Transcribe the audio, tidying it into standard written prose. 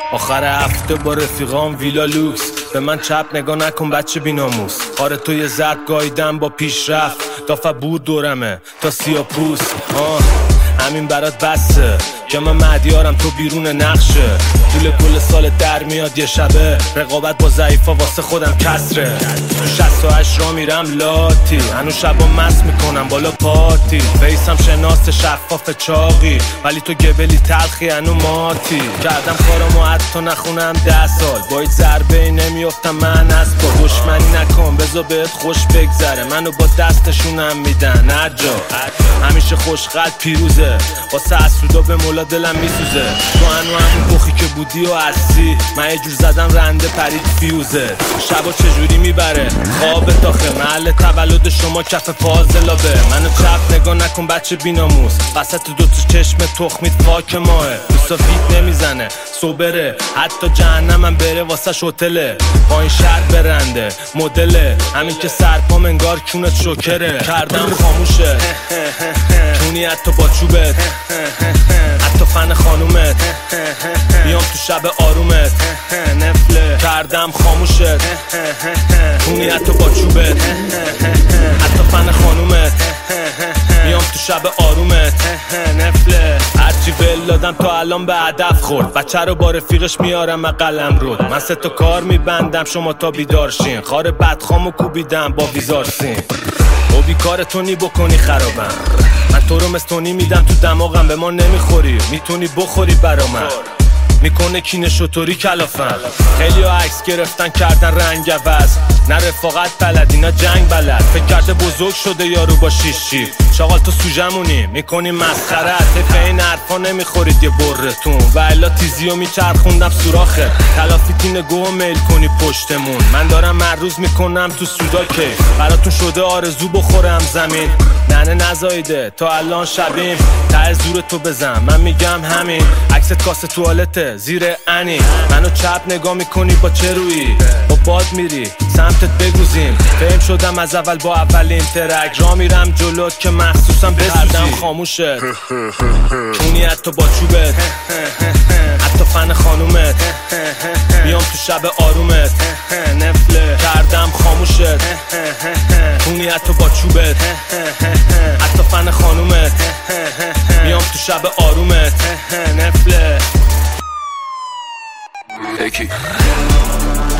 آخر هفته با رفیقام ویلا لوکس. به من چپ نگاه نکن بچه بیناموس. آره تو یه زد گایدم با پیشرفت. دافه بود دورمه تا سیاپوس. همین برات بسه که من مدیارم تو بیرون نقشه. طول کل سال در میاد یه شبه. رقابت با ضعیفا واسه خودم کسره. تو 68 را میرم لاتی. هنو شبا مست میکنم بالا پاتی. فیسم شناس شفاف چاقی. ولی تو گبلی تلخی هنو ماتی. کردم کارمو حتی نخونم 10 سال. با هیچ ضربه نمیافتم من از با. دشمنی نکن بذار بهت خوش بگذره. منو با دستشونم میدن هر جا. همیشه خوشقلب پیروزه. واسه اسودا به مولا دلم میسوزه. تو هنو همون بخی که بودی و هستی. من یه جور زدم رنده پرید فیوزه. شبا چجوری میبره خواب تاخه. محل تولد شما کف فاضلابه. منو چپ نگاه نکن بچه بیناموس. وسط دوتا چشم تخمید فاک ماه. دوستا فیت نمیزنه صبره. حتی جهنمم بره واسه شوتله. با این شرط برنده مدله. همین که سرپام انگار کونت شکره. کردم خاموشه کونی حتی با چوبت. حتی فن خانومت. بیام تو شب آرومت. نفله کردم خاموشت کونی حتی با چوبت. حتی فن خانومت. بیام تو شب آرومت. نفله هرچی ول دادم تا الان به هدف خورد. بچه رو با رفیقش میارم من قلم رود. من 3 تا کار میبندم شما تا بیدارشین. خار بدخامو کوبیدم با ویزارسین. و بیکارتونی بکنی خرابم. من تو رو مستونی میدم تو دماغم. به ما نمیخوری میتونی بخوری برا من. میکنه کینه شطوری کلافم. خیلی ها عکس گرفتن کردن رنگ عوض. نه رفاقت بلد اینا جنگ بلد. فکر کرده بزرگ شده یارو با شیشی. شاغال تو سوژمونی میکنی مسخره. حتف این حرفا نمیخورید یه برتون. و الا تیزیو میچرخوندم سوراخه. تلافی نگو میل کنی پشتمون. من دارم مروز میکنم تو سودا که براتون شده آرزو بخورم زمین. نه نزایده تا الان شبیم. ته زور تو بزن من میگم همین. عکست کاسه توالته زیر انی. منو چپ نگاه میکنی با چه رویی. با باد میری سمتت بگوزیم. فهم شدم از اول با اولین ترک. را میرم جلوت که مخصوصم بسوزی. خاموشت کونی حتی با چوبت. حتی فن خانومت. بیام تو شب آرومت. نفله کردم خاموشت کونی حتی با چوبت. حتی فن خانومت. بیام تو شب آرومت. نفله